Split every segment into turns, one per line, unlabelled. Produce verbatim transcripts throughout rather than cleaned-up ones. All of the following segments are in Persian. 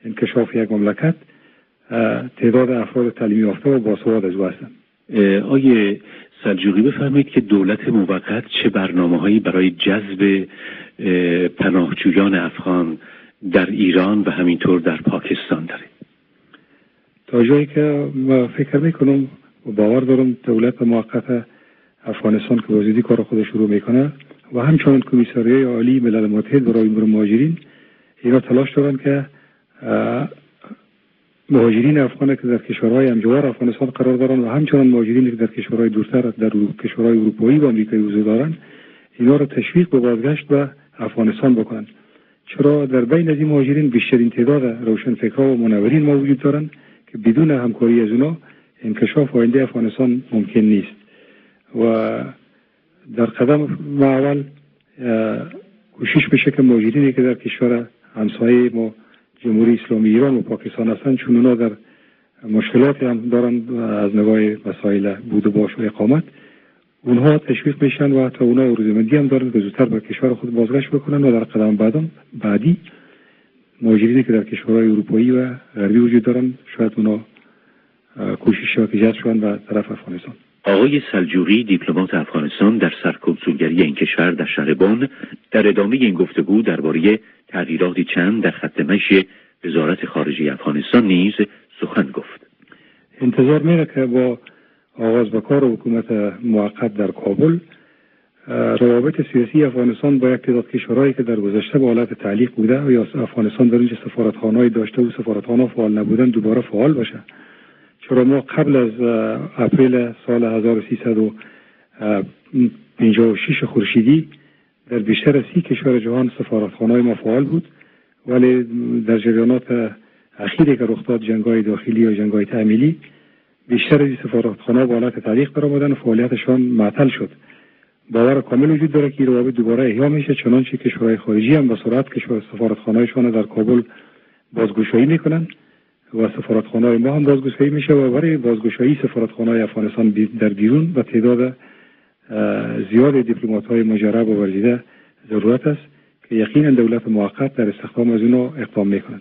انکشاف یک مملکت تعداد افراد تعلیم یافته و باسواد از او هستند.
آقای سلجوقی بفرمایید که دولت موقت چه برنامه‌هایی برای جذب پناهجویان افغان در ایران و همینطور در پاکستان داره؟
تا جایی که ما فکر میکنم و باور دارم دولت موقت افغانستان که بازدیدی کار خودش شروع میکنه و همچنان کمیساریای عالی ملل متحد برای امور مهاجرین اینا تلاش دارن که مهاجرین افغان که در کشورهای همجوار افغانستان قرار دارن و همچنان مهاجرین که در کشورهای دورتر در کشورهای اروپایی و آمریکایی حضور دارن اینا رو تشویق به بازگشت به افغانستان بکنن. چرا در بین از این مهاجرین بیشترین تعداد روشنفکرها و منورین ما وجود دارن که بدون همکاری از اونا انکشاف آینده افغانستان ممکن نیست و در قدم اول کوشش بشه که مهاجرینی که در کشور همسایه ما جمهوری اسلامی ایران و پاکستان هستند چون اونا در مشکلاتی هم دارن از نگاه مسائل بود و باش و اقامت اونها تشویق میشن و حتی اونا ارزشمندی هم دارن که زودتر به کشور خود بازگشت بکنن و در قدم بعدم بعدی مهاجرینی که در کشورهای اروپایی و غربی وجود دارن شاید اونا کوشش ها که جذب شوند به طرف افغانستان.
آقای سلجوقی دیپلمات افغانستان در سرکنسولگری این کشور در شهر بن در ادامه این گفتگو درباره تغییراتی چند در خط مشی وزارت خارجه افغانستان نیز سخن گفت.
انتظار میره که با آغاز به کار حکومت موقت در کابل روابط سیاسی افغانستان با یک تعداد کشورهایی که در گذشته به حالت تعلیق بوده و یا افغانستان در اینجا سفارتخانه‌ای داشته و سفارتخانه فعال نبودن دوباره فعال باشه. چرا ما قبل از اپریل سال هزار و سیصد و پنجاه و شش خورشیدی در بیشتر از سی کشور جهان سفارتخانه‌های ما فعال بود ولی در جریانات اخیری که رخ داد جنگ‌های داخلی یا جنگ‌های تعمیلی بیشتر از این سفارتخانه‌ها به حالت تعلیق درآمدن و فعالیتشان معطل شد. باور کامل وجود داره که این روابط دوباره احیا میشه چنانچه کشورهای خارجی هم به سرعت کشور سفارتخانه‌هایشان در کابل بازگشایی میکنن و سفارتخانه‌های ما هم بازگشایی میشه و برای بازگشایی سفارتخانه‌های افغانستان در بیرون و تعداد زیاد دیپلمات‌های مجرب و ورزیده ضرورت است که یقینا دولت موقت در استخدام از اونها اقدام میکنند.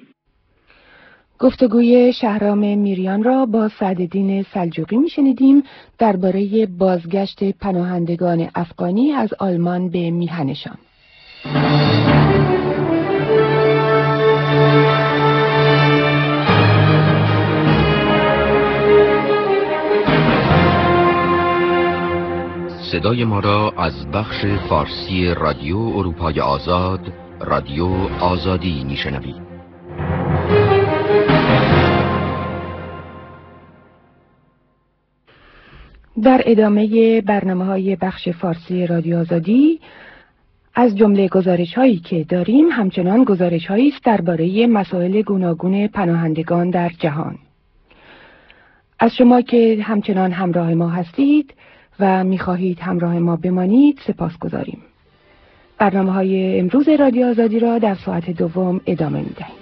گفتگوی شهرام میریان را با سعدالدین سلجوقی میشنیدیم درباره بازگشت پناهندگان افغانی از آلمان به میهنشان.
صدای ما را از بخش فارسی رادیو اروپای آزاد، رادیو آزادی میشنوید.
در ادامه برنامه‌های بخش فارسی رادیو آزادی از جمله گزارش‌هایی که داریم همچنان گزارش‌هایی است درباره مسائل گوناگون پناهندگان در جهان. از شما که همچنان همراه ما هستید و می‌خواهید همراه ما بمانید سپاسگزاریم. برنامه‌های امروز رادیو آزادی را در ساعت دوم ادامه می‌دهیم.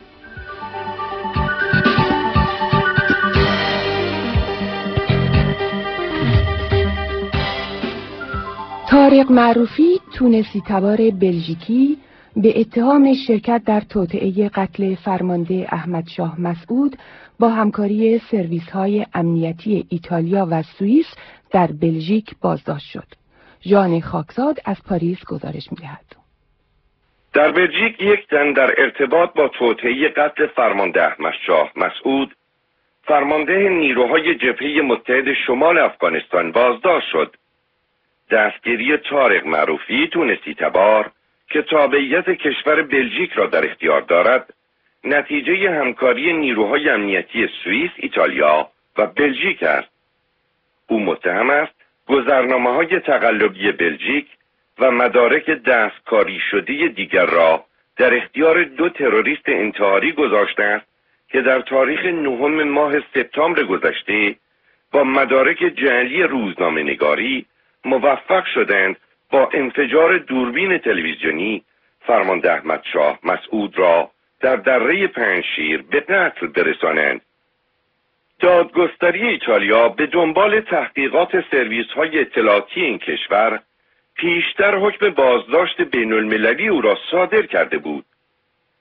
طارق معروفی تونسی تبار بلژیکی به اتهام شرکت در توطئه قتل فرمانده احمد شاه مسعود با همکاری سرویس‌های امنیتی ایتالیا و سوئیس در بلژیک بازداشت شد. ژان خاکزاد از پاریس گزارش می‌دهد.
در بلژیک یک تن در ارتباط با توطئه قتل فرمانده احمد شاه مسعود، فرمانده نیروهای جبهه متحد شمال افغانستان بازداشت شد. دستگیری طارق معروفی تونسی تبار که تابعیت کشور بلژیک را در اختیار دارد، نتیجه همکاری نیروهای امنیتی سوئیس، ایتالیا و بلژیک است. او متهم است گذرنامه‌های تقلبی بلژیک و مدارک دستکاری شده دیگر را در اختیار دو تروریست انتحاری گذاشته است که در تاریخ نهم ماه سپتامبر گذشته با مدارک جعلی روزنامه‌نگاری موفق شدند با انفجار دوربین تلویزیونی فرمانده احمد شاه مسعود را در دره پنجشیر به قتل برسانند. دادگستری ایتالیا به دنبال تحقیقات سرویس‌های اطلاعاتی این کشور پیشتر حکم بازداشت بین‌المللی او را صادر کرده بود.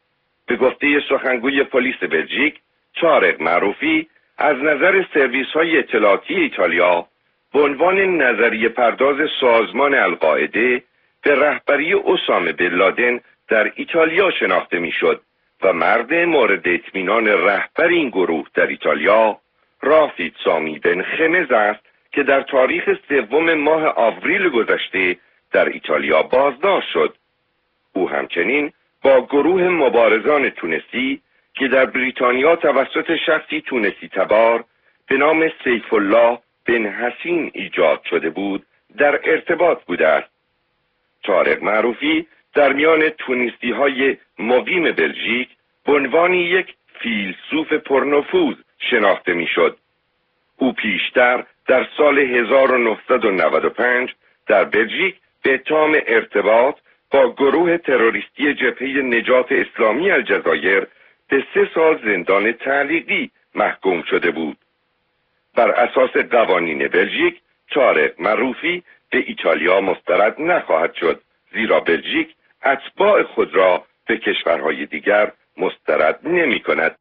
به گفته سخنگوی پلیس بلژیک طارق معروفی، از نظر سرویس‌های اطلاعاتی ایتالیا به عنوان نظریه پرداز سازمان القاعده به رهبری اسامه بن لادن در ایتالیا شناخته میشد و مرد مورد اطمینان رهبر این گروه در ایتالیا رافید سامی بن خمز است که در تاریخ سوم ماه آوریل گذشته در ایتالیا بازداشت شد. او همچنین با گروه مبارزان تونسی که در بریتانیا توسط شخصی تونسی تبار به نام سیف الله بن حسین ایجاد شده بود در ارتباط بوده است. طارق معروفی در میان تونسی های مقیم بلژیک به عنوان یک فیلسوف پرنفوذ شناخته میشد. او پیشتر در سال هزار و نهصد و نود و پنج در بلژیک به اتهام ارتباط با گروه تروریستی جبهه نجات اسلامی الجزایر به سه سال زندان تعلیقی محکوم شده بود. بر اساس قوانین بلژیک طارق معروفی به ایتالیا مسترد نخواهد شد، زیرا بلژیک اتباع خود را به کشورهای دیگر مسترد نمی کند.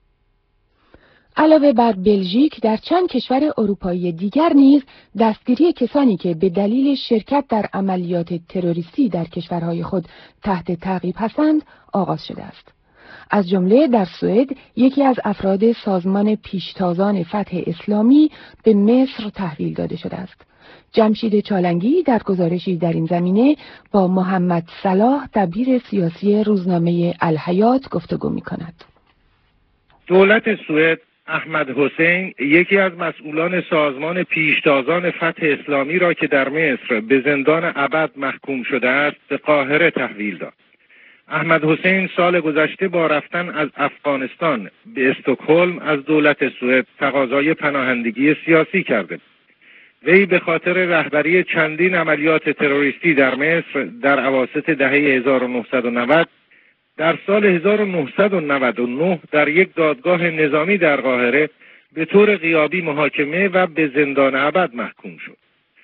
علاوه بر بلژیک، در چند کشور اروپایی دیگر نیز دستگیری کسانی که به دلیل شرکت در عملیات تروریستی در کشورهای خود تحت تعقیب هستند آغاز شده است. از جمله در سوئد یکی از افراد سازمان پیشتازان فتح اسلامی به مصر تحویل داده شده است. جمشید چالنگی در گزارشی در این زمینه با محمد صلاح دبیر سیاسی روزنامه الحیات گفتگو می‌کند.
دولت سوئد احمد حسین یکی از مسئولان سازمان پیشتازان فتح اسلامی را که در مصر به زندان ابد محکوم شده است به قاهره تحویل داد. احمد حسین سال گذشته با رفتن از افغانستان به استکهلم از دولت سوئد تقاضای پناهندگی سیاسی کرده. وی به خاطر رهبری چندین عملیات تروریستی در مصر در اواسط دهه هزار و نهصد و نود در سال هزار و نهصد و نود و نه در یک دادگاه نظامی در قاهره به طور غیابی محاکمه و به زندان ابد محکوم شد.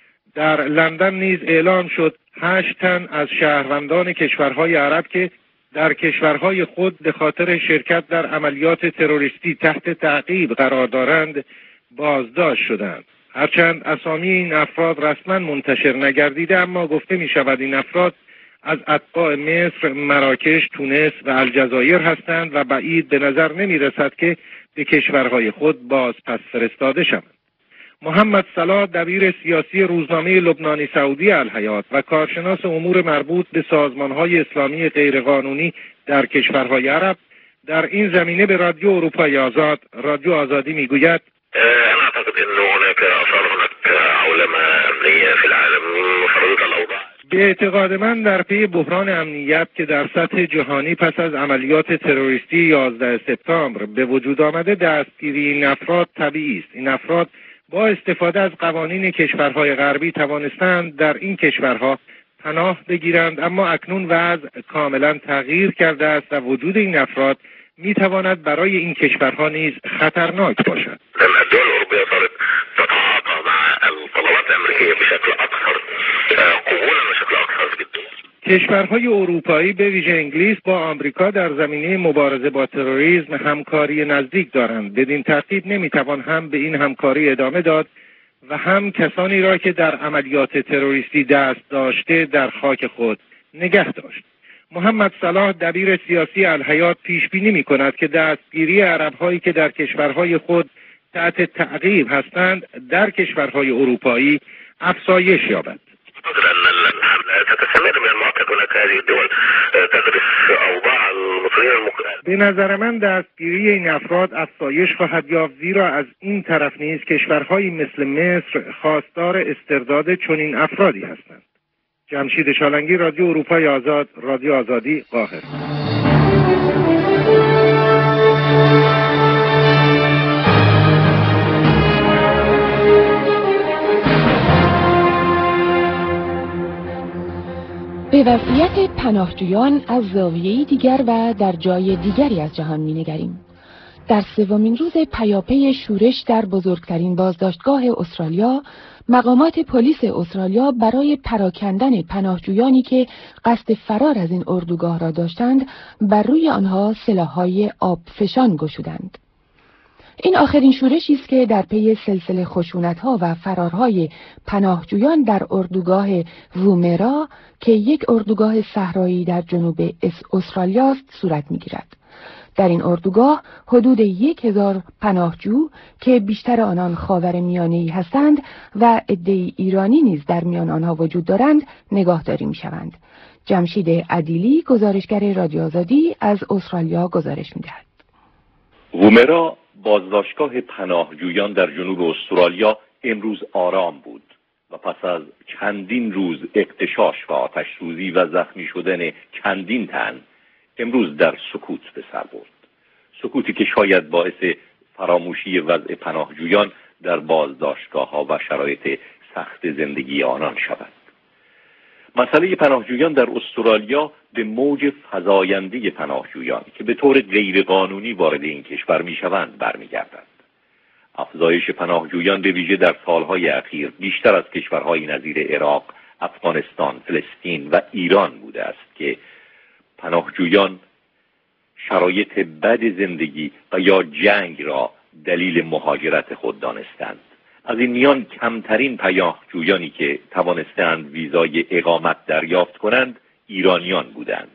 در لندن نیز اعلام شد هشت تن از شهروندان کشورهای عرب که در کشورهای خود به خاطر شرکت در عملیات تروریستی تحت تعقیب قرار دارند بازداشت شدند. هرچند اسامی این افراد رسما منتشر نگردیده، اما گفته می شود این افراد از اتباع مصر، مراکش، تونس و الجزایر هستند و بعید به نظر نمی رسد که به کشورهای خود باز پس فرستاده شوند. محمد صلاح دبیر سیاسی روزنامه لبنانی سعودی الحیات و کارشناس امور مربوط به سازمانهای اسلامی غیرقانونی در کشورهای عرب در این زمینه به رادیو اروپای آزاد، رادیو آزادی میگوید:
أنا أعتقد أنه هناك صار هناك عولمة أمنية في العالم فرضت الأوضاع.
به اعتقاد من در پی بحران امنیت که در سطح جهانی پس از عملیات تروریستی یازده سپتامبر به وجود آمده دستگیری این افراد طبیعی است. این افراد با استفاده از قوانین کشورهای غربی توانستند در این کشورها پناه بگیرند، اما اکنون وضع کاملا تغییر کرده است و وجود این افراد می تواند برای این کشورها نیز خطرناک باشد.
الدول الأوروبية صارت تتعاطى مع الطلبات الأمريكية بشكل أكثر قبولا وشكل أكثر جدا.
کشورهای اروپایی به ویژه انگلیس با آمریکا در زمینه مبارزه با تروریسم همکاری نزدیک دارند. بدین ترتیب نمیتوان هم به این همکاری ادامه داد و هم کسانی را که در عملیات تروریستی دست داشته در خاک خود نگه داشت. محمد صلاح دبیر سیاسی الحیات پیش بینی می‌کند که دستگیری عرب‌هایی که در کشورهای خود تحت تعقیب هستند در کشورهای اروپایی افزایش یابد. به نظر من دستگیری این افراد افزایش خواهد یافت، زیرا از این طرف نیز کشورهایی مثل مصر خواستار استرداد چنین افرادی هستند. جمشید چالنگی، رادیو اروپای آزاد، رادیو آزادی، قاهره.
به وضعیت پناهجویان از زاویه‌ای دیگر و در جای دیگری از جهان می‌نگریم. در سومین روز پیاپی شورش در بزرگترین بازداشتگاه استرالیا، مقامات پلیس استرالیا برای پراکندن پناهجویانی که قصد فرار از این اردوگاه را داشتند، بر روی آنها سلاح‌های آبفشان گشودند. این آخرین شورشی است که در پی سلسله خشونت‌ها و فرارهای پناهجویان در اردوگاه وومرا که یک اردوگاه صحرایی در جنوب استرالیا است صورت می‌گیرد. در این اردوگاه حدود یک هزار پناهجو که بیشتر آنان خاورمیانه‌ای هستند و عده‌ای ایرانی نیز در میان آنها وجود دارند نگاهداری می‌شوند. جمشید عدیلی، گزارشگر رادیو آزادی، از استرالیا گزارش می‌دهد.
وومرا، بازداشتگاه پناهجویان در جنوب استرالیا، امروز آرام بود و پس از چندین روز اغتشاش و آتش‌سوزی و زخمی شدن چندین تن، امروز در سکوت به سر برد. سکوتی که شاید باعث فراموشی وضع پناهجویان در بازداشتگاه‌ها و شرایط سخت زندگی آنان شود. مسئله پناهجویان در استرالیا به موج فزاینده پناهجویان که به طور غیرقانونی وارد این کشور می‌شوند برمیگردد. افزایش پناهجویان به ویژه در سالهای اخیر بیشتر از کشورهای نظیر عراق، افغانستان، فلسطین و ایران بوده است که پناهجویان شرایط بد زندگی و یا جنگ را دلیل مهاجرت خود دانستند. از این میان کمترین پناهجویانی که توانستند ویزای اقامت دریافت کنند ایرانیان بودند.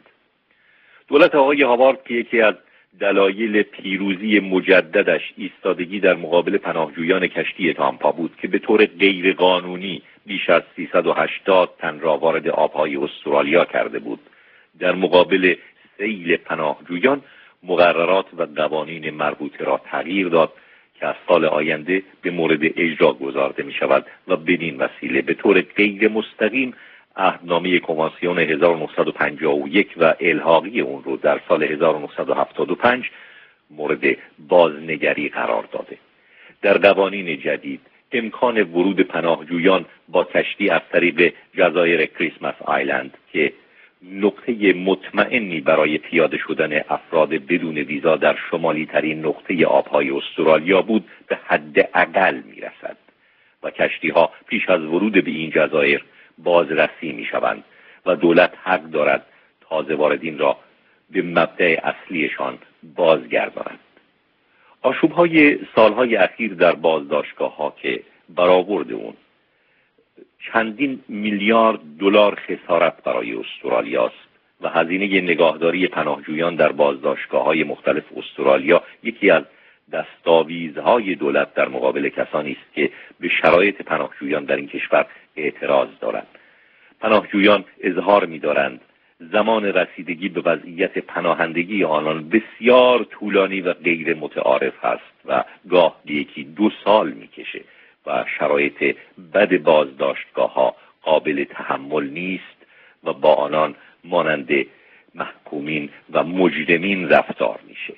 دولت آقای هاوارد که یکی از دلایل پیروزی مجددش ایستادگی در مقابل پناهجویان کشتی تامپا بود که به طور غیر قانونی بیش از سیصد و هشتاد تن را وارد آبهای استرالیا کرده بود، در مقابل سیل پناهجویان مقررات و قوانین مربوطه را تغییر داد که از سال آینده به مورد اجرا گذارده می شود و بدین وسیله به طور غیر مستقیم عهدنامه کنوانسیون هزار و نهصد و پنجاه و یک و الحاقی اون رو در سال هزار و نهصد و هفتاد و پنج مورد بازنگری قرار داده. در قوانین جدید امکان ورود پناهجویان با کشتی از طریق جزایر کریسمس آیلند که نقطه مطمئنی برای پیاده شدن افراد بدون ویزا در شمالی ترین نقطه آبهای استرالیا بود به حد اقل می رسد و کشتی ها پیش از ورود به این جزایر بازرسی می شوند و دولت حق دارد تازه واردین را به مبدأ اصلیشان بازگرداند. آشوب‌های سالهای اخیر در بازداشتگاه ها که برآورد اون چندین میلیارد دلار خسارت برای استرالیا است و هزینه نگاهداری پناهجویان در بازداشتگاه‌های مختلف استرالیا یکی از دستاویزهای دولت در مقابل کسانی است که به شرایط پناهجویان در این کشور اعتراض دارند. پناهجویان اظهار می‌دارند زمان رسیدگی به وضعیت پناهندگی آنان بسیار طولانی و غیر متعارف است و گاه یکی دو سال می‌کشه و شرایط بد بازداشتگاه‌ها قابل تحمل نیست و با آنان مانند محکومین و مجرمین رفتار میشه.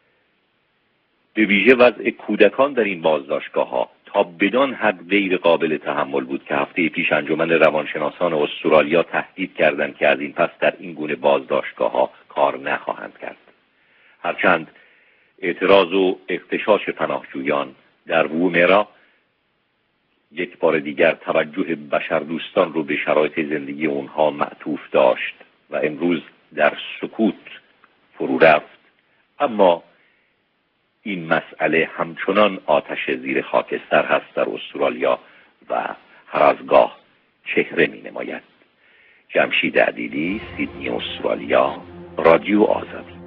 به ویژه وضع کودکان در این بازداشتگاه‌ها تا بدان حد غیر قابل تحمل بود که هفته پیش انجمن روانشناسان استرالیا تهدید کردند که از این پس در این گونه بازداشتگاه‌ها کار نخواهند کرد. هرچند اعتراض و اغتشاش پناهجویان در وومرا یک بار دیگر توجه بشردوستان رو به شرایط زندگی اونها معطوف داشت و امروز در سکوت فرو رفت، اما این مسئله همچنان آتش زیر خاکستر هست در استرالیا و هر از گاه چهره می نماید. جمشید عدیلی، سیدنی، استرالیا، رادیو آزادی.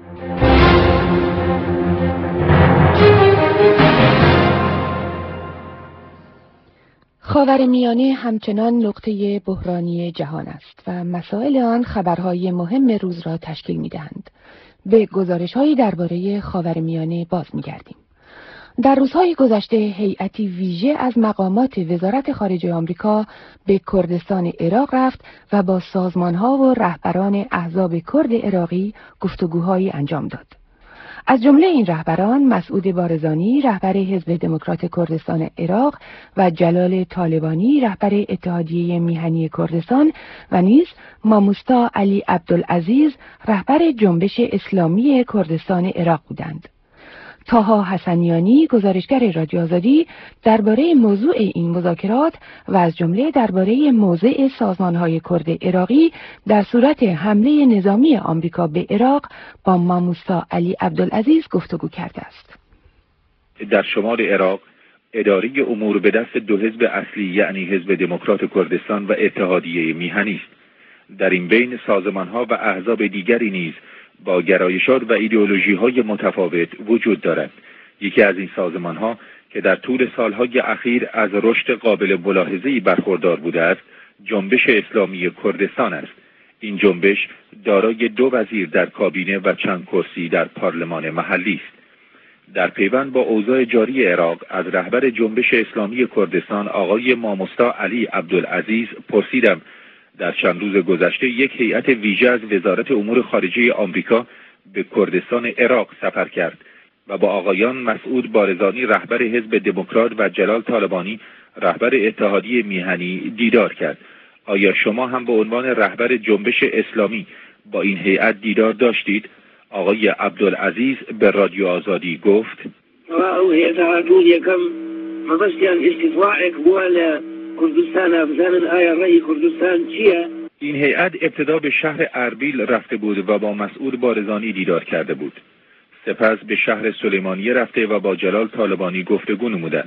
خاورمیانه همچنان نقطه بحرانی جهان است و مسائل آن خبرهای مهم روز را تشکیل می‌دهند. به گزارش‌هایی درباره خاورمیانه باز می‌گردیم. در روزهای گذشته هیئتی ویژه از مقامات وزارت خارجه آمریکا به کردستان عراق رفت و با سازمان‌ها و رهبران احزاب کرد عراقی گفتگوهایی انجام داد. از جمله این رهبران مسعود بارزانی رهبر حزب دموکرات کردستان عراق و جلال طالبانی رهبر اتحادیه میهنی کردستان و نیز ماموستا علی عبدالعزیز رهبر جنبش اسلامی کردستان عراق بودند. طاها حسنیانی گزارشگر رادیو آزادی درباره موضوع این مذاکرات و از جمله درباره موضع سازمان‌های کرد عراقی در صورت حمله نظامی آمریکا به عراق با ماموسا علی عبدالعزیز گفتگو کرده است.
در شمال عراق اداره امور به دست دو حزب اصلی یعنی حزب دموکرات کردستان و اتحادیه میهنی است. در این بین سازمان‌ها و احزاب دیگری نیز با گرایشات و ایدئولوژی‌های متفاوت وجود دارد. یکی از این سازمان‌ها که در طول سالهای اخیر از رشد قابل ملاحظه‌ای برخوردار بوده است، جنبش اسلامی کردستان است. این جنبش دارای دو وزیر در کابینه و چند کرسی در پارلمان محلی است. در پیوند با اوضاع جاری عراق از رهبر جنبش اسلامی کردستان آقای ماموستا علی عبدالعزیز پرسیدم در چند روز گذشته یک هیئت ویژه از وزارت امور خارجه آمریکا به کردستان عراق سفر کرد و با آقایان مسعود بارزانی رهبر حزب دموکرات و جلال طالبانی رهبر اتحادیه میهنی دیدار کرد. آیا شما هم به عنوان رهبر جنبش اسلامی با این هیئت دیدار داشتید؟ آقای عبدالعزیز به رادیو آزادی گفت:
او هیئت هاتون یکم مبستیان استطلاع اقبال کردستان افزان آیا رأی کردستان چیه؟
این هیئت ابتدا به شهر اربیل رفته بود و با مسعود بارزانی دیدار کرده بود. سپس به شهر سلیمانیه رفته و با جلال طالبانی گفتگو نمودند.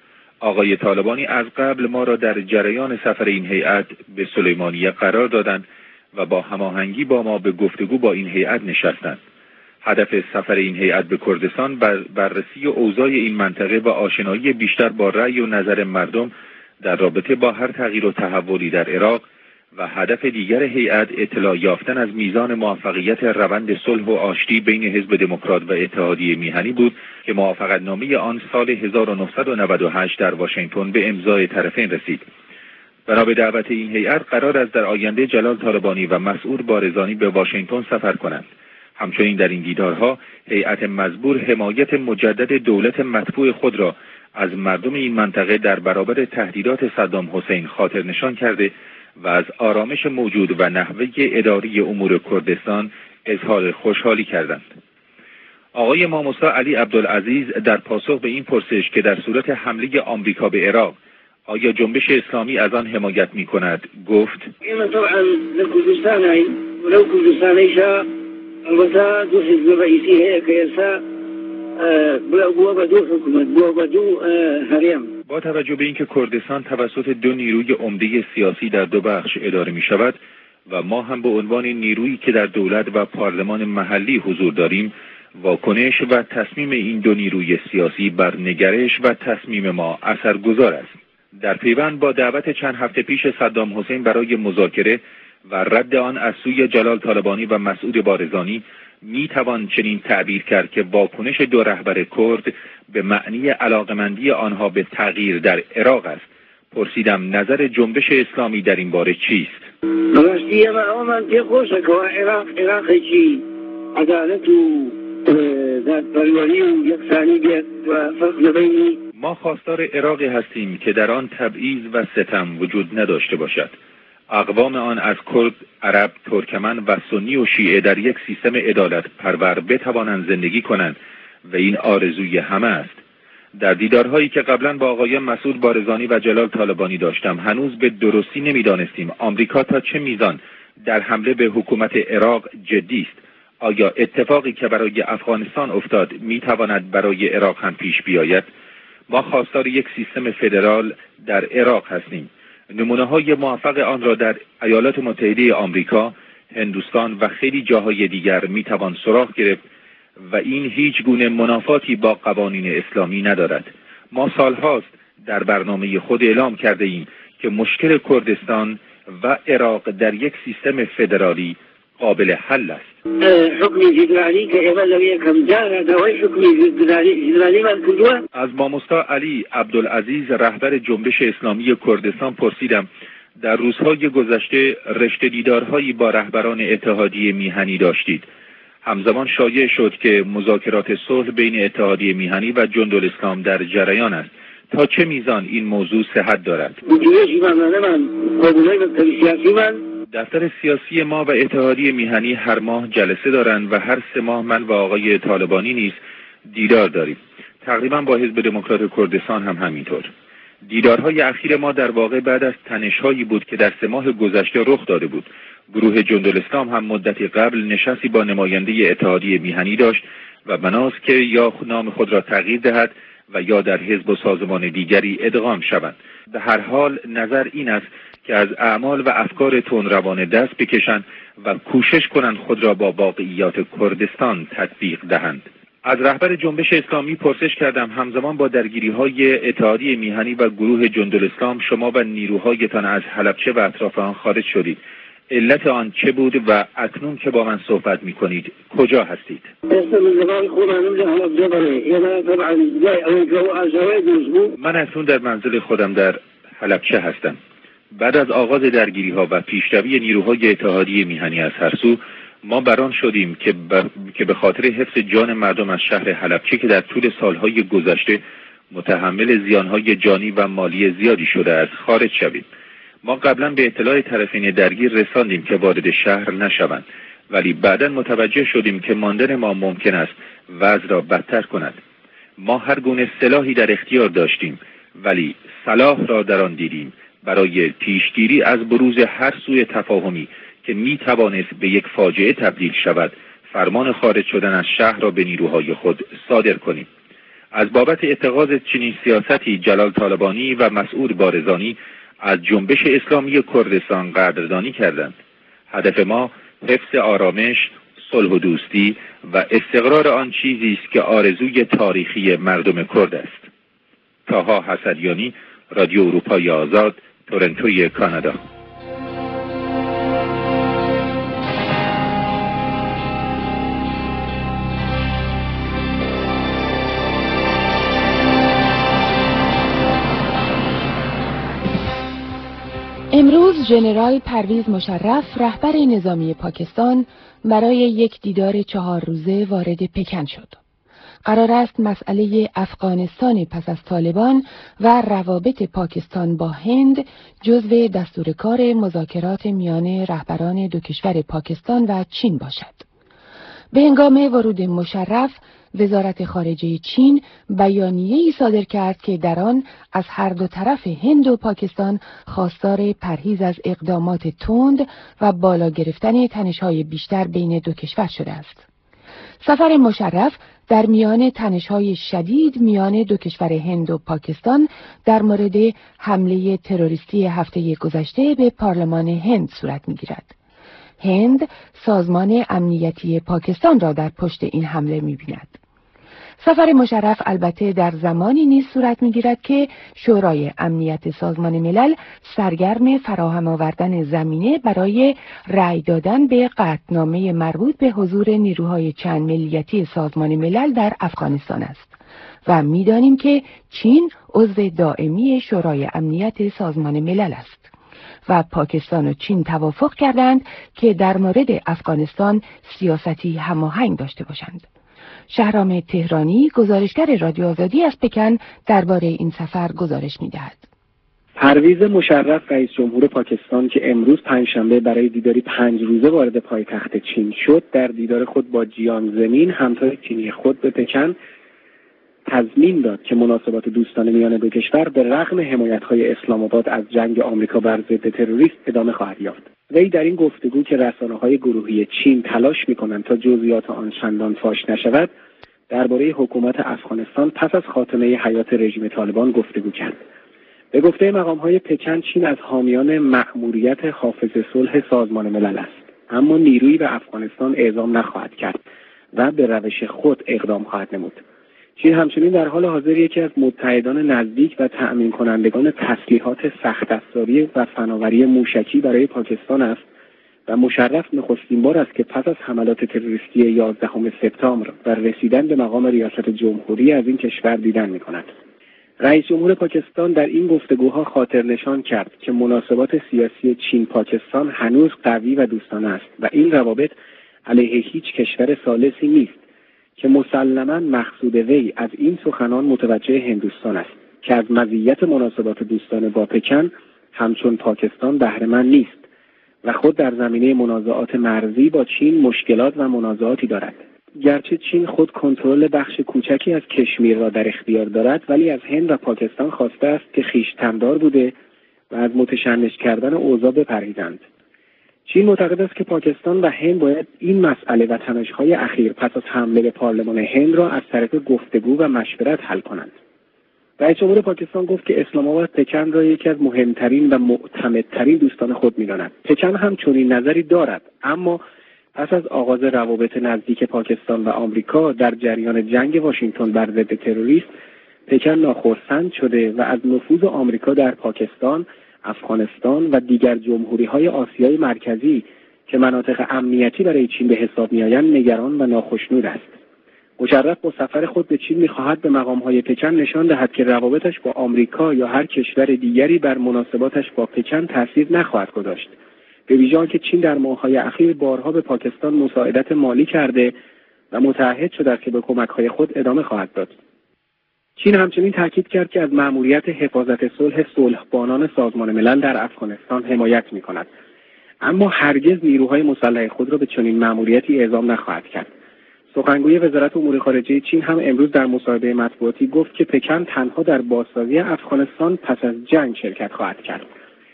آقای طالبانی از قبل ما را در جریان سفر این هیئت به سلیمانیه قرار دادند و با هماهنگی با ما به گفتگو با این هیئت نشستند. هدف سفر این هیئت به کردستان بر بررسی اوضاع این منطقه و آشنایی بیشتر با رأی و نظر مردم در رابطه با هر تغییر و تحولی در عراق و هدف دیگر هیئت اطلاع یافتن از میزان موفقیت روند صلح و آشتی بین حزب دموکرات و اتحادیه میهنی بود که موافقتنامه آن سال هزار و نهصد و نود و هشت در واشنگتن به امضای طرفین رسید. بنا به دعوت این هیئت قرار است در آینده جلال طالبانی و مسعود بارزانی به واشنگتن سفر کنند. همچنین در این دیدارها هیئت مزبور حمایت مجدد دولت مدفوع خود را از مردم این منطقه در برابر تهدیدات صدام حسین خاطر نشان کرده و از آرامش موجود و نحوه اداری امور کردستان اظهار خوشحالی کردند. آقای ماموسا علی عبدالعزیز در پاسخ به این پرسش که در صورت حمله آمریکا به عراق آیا جنبش اسلامی از آن حمایت می کند گفت:
این طبعا لکردستان هایی ولو کردستان ایشا البته دو حزب رئیسی هایی که ایسا بوا با دو حکومت بوا با دو حریم.
با توجه به اینکه کردستان توسط دو نیروی عمده سیاسی در دو بخش اداره می شود و ما هم به عنوان نیرویی که در دولت و پارلمان محلی حضور داریم، واکنش و تصمیم این دو نیروی سیاسی بر نگرش و تصمیم ما اثرگذار است. در پیوند با دعوت چند هفته پیش صدام حسین برای مذاکره و رد آن از سوی جلال طالبانی و مسعود بارزانی می توان چنین تعبیر کرد که واکنش دو رهبر کرد به معنی علاقمندی آنها به تغییر در عراق است. پرسیدم نظر جنبش اسلامی در این باره چیست؟
راستی ما آمد که خوشه که عراق عراق چی عدالت و دادپروری و یکسانی بیاد و فرق بینی.
ما خواستار عراقی هستیم که در آن تبعیض و ستم وجود نداشته باشد. اقوام آن از کرد، عرب، ترکمن و سنی و شیعه در یک سیستم عدالت پرور بتوانند زندگی کنند و این آرزوی همه است. در دیدارهایی که قبلا با آقایان مسعود بارزانی و جلال طالبانی داشتم هنوز به درستی نمیدانستیم آمریکا تا چه میزان در حمله به حکومت عراق جدی است. آیا اتفاقی که برای افغانستان افتاد میتواند برای عراق هم پیش بیاید؟ ما خواستار یک سیستم فدرال در عراق هستیم. نمونه های موفق آن را در ایالات متحده آمریکا، هندوستان و خیلی جاهای دیگر میتوان سراغ گرفت و این هیچ گونه منافاتی با قوانین اسلامی ندارد. ما سالهاست در برنامه خود اعلام کرده ایم که مشکل کردستان و عراق در یک سیستم فدرالی قابل حل است.
حکم فدرالی که اول یکم جاره دوای حکم فدرالی فدرالی من کدوم؟
از ماموستا علی عبدالعزیز رهبر جنبش اسلامی کردستان پرسیدم در روزهای گذشته رشته دیدارهایی با رهبران اتحادیه میهنی داشتید. همزمان شایع شد که مذاکرات صلح بین اتحادیه میهنی و جندالاسلام در جریان است. تا چه میزان این موضوع صحت دارد؟ دفتر سیاسی ما و اتحادیه میهنی هر ماه جلسه دارند و هر سه ماه من و آقای طالبانی نیز
دیدار داریم. تقریبا با حزب دموکرات کردستان هم همینطور. دیدارهای اخیر ما در واقع بعد از تنش‌هایی بود که در سه ماه گذشته رخ داده بود. گروه جندالاسلام هم مدتی قبل نشستی با نماینده اتحادیه میهنی داشت و بناست که یا نام خود را تغییر دهد و یا در حزب و سازمان دیگری ادغام شوند. به هر حال نظر این است که از اعمال و افکار تندروانه دست بکشند و کوشش کنند خود را با واقعیات کردستان تطبیق دهند. از رهبر جنبش اسلامی پرسش کردم همزمان با درگیری‌های اتحادیه میهنی و گروه جندالاسلام شما و نیروهایتان از حلبچه و اطراف آن خارج شدید. علت آن چه بود و اکنون که با من صحبت می‌کنید کجا هستید؟ من اکنون در منزل خودم در حلبچه هستم. بعد از آغاز درگیری‌ها و پیشروی نیروهای اتحادیه میهنی از هر سو، ما بران شدیم که, ب... که به خاطر حفظ جان مردم از شهر حلبچه که در طول سالهای گذشته متحمل زیانهای جانی و مالی زیادی شده است خارج شویم. ما قبلا به اطلاع طرفین درگیر رساندیم که وارد شهر نشوند، ولی بعدا متوجه شدیم که ماندن ما ممکن است وضع را بدتر کند. ما هر گونه سلاحی در اختیار داشتیم، ولی صلاح را در آن دیدیم برای پیشگیری از بروز هر سوء تفاهمی که می توانست به یک فاجعه تبدیل شود، فرمان خارج شدن از شهر را به نیروهای خود صادر کنیم. از بابت اتخاذ چنین سیاستی جلال طالبانی و مسعود بارزانی از جنبش اسلامی کردستان قدردانی کردند. هدف ما حفظ آرامش، صلح و دوستی و استقرار آن چیزی است که آرزوی تاریخی مردم کرد است. طاها حسدیانی، رادیو اروپای آزاد، تورنتوی کانادا.
امروز ژنرال پرویز مشرف رهبر نظامی پاکستان برای یک دیدار چهار روزه وارد پکن شد. قرار است مسئله افغانستان پس از طالبان و روابط پاکستان با هند جزو دستور کار مذاکرات میان رهبران دو کشور پاکستان و چین باشد. به هنگام ورود مشرف، وزارت خارجه چین بیانیه‌ای صادر کرد که در آن از هر دو طرف هند و پاکستان خواستار پرهیز از اقدامات تند و بالا گرفتن تنش‌های بیشتر بین دو کشور شده است. سفر مشرف در میان تنش‌های شدید میان دو کشور هند و پاکستان در مورد حمله تروریستی هفته گذشته به پارلمان هند صورت می‌گیرد. هند سازمان امنیتی پاکستان را در پشت این حمله می‌بیند. سفر مشرف البته در زمانی نیز صورت می‌گیرد که شورای امنیت سازمان ملل سرگرم فراهم آوردن زمینه برای رأی دادن به قطعنامه مربوط به حضور نیروهای چند ملیتی سازمان ملل در افغانستان است و می‌دانیم که چین عضو دائمی شورای امنیت سازمان ملل است و پاکستان و چین توافق کردند که در مورد افغانستان سیاستی هماهنگ داشته باشند. شهرام تهرانی، گزارشگر رادیو آزادی از پکن، درباره این سفر گزارش می‌دهد.
پرویز مشرف رئیس جمهور پاکستان که امروز پنجشنبه برای دیداری پنج روزه وارد پایتخت چین شد، در دیدار خود با جیان زمین همتای چینی خود به پکن تضمین داد که مناسبات دوستانه میان دو کشور به رغم حمایت‌های اسلام آباد از جنگ آمریکا بر ضد تروریسم ادامه خواهد یافت. وی در این گفتگو که رسانه‌های گروهی چین تلاش می‌کنند تا جزئیات آن چندان فاش نشود، درباره حکومت افغانستان پس از خاتمه حیات رژیم طالبان گفتگو کرد. به گفته مقام‌های پکن، چین از حامیان مأموریت حافظ صلح سازمان ملل است، اما نیرویی به افغانستان اعزام نخواهد کرد و به روش خود اقدام خواهد نمود. چین همچنین در حال حاضر یکی از متحدان نزدیک و تأمین کنندگان تسلیحات سخت افزاری و فناوری موشکی برای پاکستان است و مشرف نخستین بار است که پس از حملات تروریستی یازدهم سپتامبر و رسیدن به مقام ریاست جمهوری از این کشور دیدن می‌کند. رئیس جمهور پاکستان در این گفتگوها خاطر نشان کرد که مناسبات سیاسی چین پاکستان هنوز قوی و دوستانه است و این روابط علیه هیچ کشور ثالثی نیست که مسلماً مقصود وی از این سخنان متوجه هندوستان است که از مزیت مناسبات دوستانه با پکن همچون پاکستان بهره مند نیست و خود در زمینه منازعات مرزی با چین مشکلات و منازعاتی دارد. گرچه چین خود کنترل بخش کوچکی از کشمیر را در اختیار دارد، ولی از هند و پاکستان خواسته است که خویشتن‌دار بوده و از متشنج کردن اوضاع بپرهیزند. چین معتقد است که پاکستان و هند باید این مسئله و تنش‌های اخیر پس از حمله به پارلمان هند را از طریق گفتگو و مشورت حل کنند. رئیس جمهور پاکستان گفت که اسلام آباد پکن را یکی از مهمترین و معتمدترین دوستان خود می‌داند. پکن هم چنین نظری دارد، اما پس از آغاز روابط نزدیک پاکستان و آمریکا در جریان جنگ واشنگتن بر ضد تروریسم، پکن ناخرسند شده و از نفوذ آمریکا در پاکستان، افغانستان و دیگر جمهوری‌های آسیای مرکزی که مناطق امنیتی برای چین به حساب می‌آیند نگران و ناخشنود است. مشرف با سفر خود به چین می‌خواهد به مقام‌های پکن نشان دهد که روابطش با آمریکا یا هر کشور دیگری بر مناسباتش با پکن تأثیر نخواهد گذاشت. به ویژه آنکه چین در ماه‌های اخیر بارها به پاکستان مساعدت مالی کرده و متعهد شده است که به کمک‌های خود ادامه خواهد داد. چین همچنین تاکید کرد که از مأموریت حفاظت صلح صلحبانان سازمان ملل در افغانستان حمایت می‌کند، اما هرگز نیروهای مسلح خود را به چنین مأموریتی اعزام نخواهد کرد. سخنگوی وزارت امور خارجه چین هم امروز در مصاحبه مطبوعاتی گفت که پکن تنها در بازسازی افغانستان پس از جنگ شرکت خواهد کرد.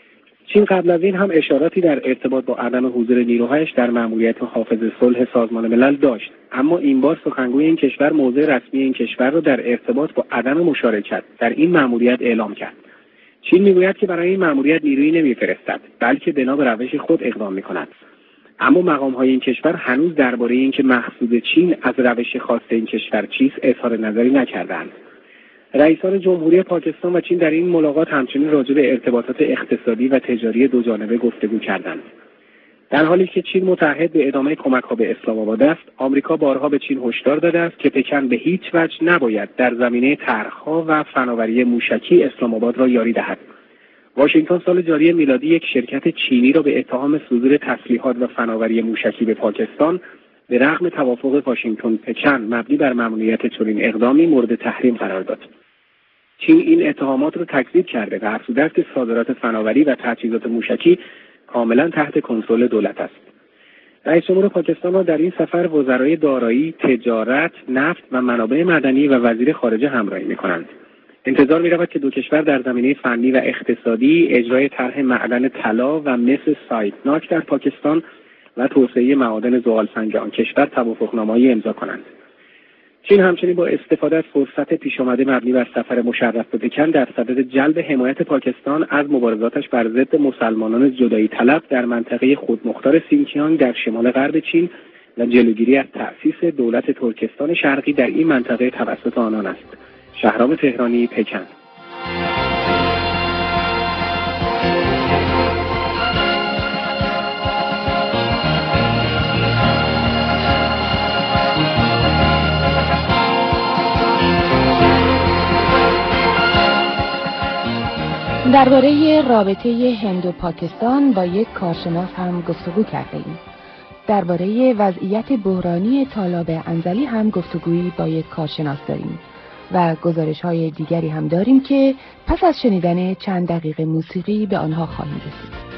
چین قبل از این هم اشاراتی در ارتباط با عدم حضور نیروهایش در مأموریت حافظ صلح سازمان ملل داشت، اما این بار سخنگوی این کشور موضع رسمی این کشور را در ارتباط با عدم مشارکت در این مأموریت اعلام کرد. چین میگوید که برای این مأموریت نیرویی نمیفرستد، بلکه بنا به روش خود اقدام میکند. اما مقام‌های این کشور هنوز درباره اینکه مقصود چین از روش خاص این کشور چیست اظهار نظری نکردند. رئیسان جمهوری پاکستان و چین در این ملاقات همچنین راجع به ارتباطات اقتصادی و تجاری دو جانبه گفتگو کردند. در حالی که چین متعهد به ادامه کمک‌ها به اسلام آباد است، آمریکا بارها به چین هشدار داده است که پکن به هیچ وجه نباید در زمینه طرح‌ها و فناوری موشکی اسلام آباد را یاری دهد. واشنگتن سال جاری میلادی یک شرکت چینی را به اتهام صدور تسلیحات و فناوری موشکی به پاکستان به رغم توافق واشنگتن پکن مبنی بر ممنوعیت چنین اقدامی مورد تحریم قرار داد. چین این اتهامات را تکذیب کرده و افزوده است که صادرات فناوری و تجهیزات موشکی کاملا تحت کنترل دولت است. رئیس جمهور پاکستان را در این سفر وزرای دارایی، تجارت، نفت و منابع معدنی و وزیر خارجه همراهی می‌کنند. انتظار می‌رود که دو کشور در زمینه فنی و اقتصادی، اجرای طرح معدن طلا و مس سایتناک در پاکستان و توسعه معادن زغالسنگ آن کشور توافقنامه‌ای امضا کنند. چین همچنین با استفاده از فرصت پیش آمده مبنی بر سفر مشرف به پکن در صدد جلب حمایت پاکستان از مبارزاتش بر ضد مسلمانان جدایی طلب در منطقه خودمختار سینکیانگ در شمال غرب چین و جلوگیری از تأسیس دولت ترکستان شرقی در این منطقه توسط آنان است. شهرام تهرانی، پکن.
درباره رابطه هند و پاکستان با یک کارشناس هم گفتگو کرده ایم. درباره وضعیت بحرانی طالاب انزلی هم گفتگویی با یک کارشناس داریم و گزارش های دیگری هم داریم که پس از شنیدن چند دقیقه موسیقی به آنها خواهیم رسید.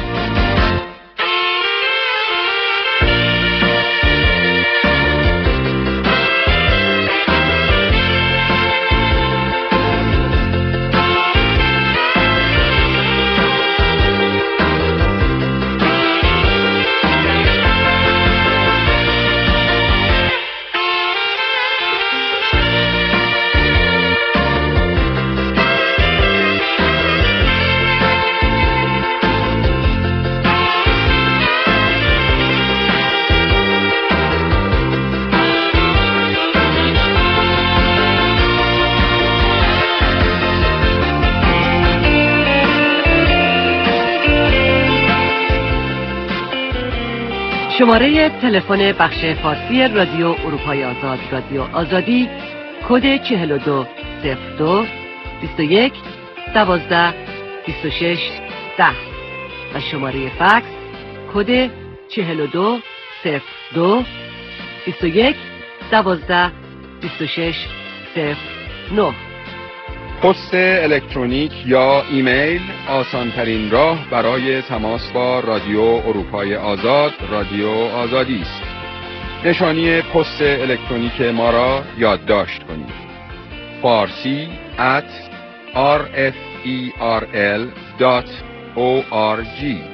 شماره تلفن بخش فارسی رادیو اروپای آزاد رادیو آزادی کد چهل و دو صفر دو بیست و یک دوازده بیست و شش ده و شماره فکس کد چهل و دو صفر دو بیست و یک دوازده بیست و شش صفر نه.
پست الکترونیک یا ایمیل آسانترین راه برای تماس با رادیو اروپای آزاد رادیو آزادی است. نشانی پست الکترونیک ما را یادداشت کنید. فارسی at r f e r l dot org